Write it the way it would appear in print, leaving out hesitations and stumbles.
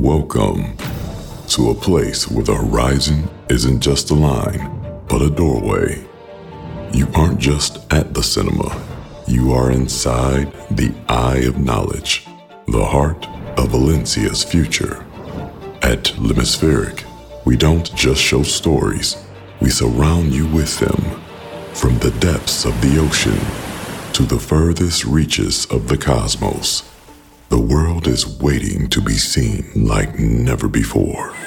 Welcome to a place where the horizon isn't just a line, but a doorway. You aren't just at the cinema, you are inside the eye of knowledge, the heart of Valencia's future. At Lemispheric, we don't just show stories, we surround you with them. From the depths of the ocean to the furthest reaches of the cosmos, the world is waiting to be seen like never before.